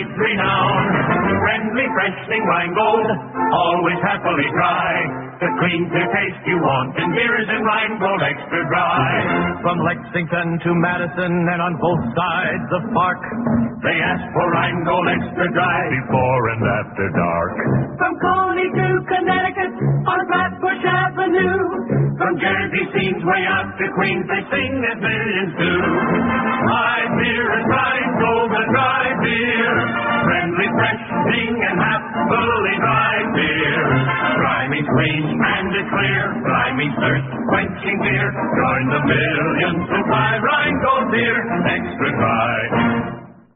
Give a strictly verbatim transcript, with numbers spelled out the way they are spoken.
great renown. Friendly, fresh thing Rheingold, always happily dry. The clean, clear taste you want in beers and Rheingold extra dry. From Lexington to Madison and on both sides of Park, they ask for Rheingold extra dry before and after dark. From Coney to Connecticut on Flatbush Avenue, from Jersey scenes way out to Queens, they sing as millions do. Rye beer is Rheingold, the dry beer. Friendly, fresh, sing and happily dry beer. Dry means clean and it's clear. Dry means thirst quenching beer. Join the millions who buy Rheingold beer extra dry.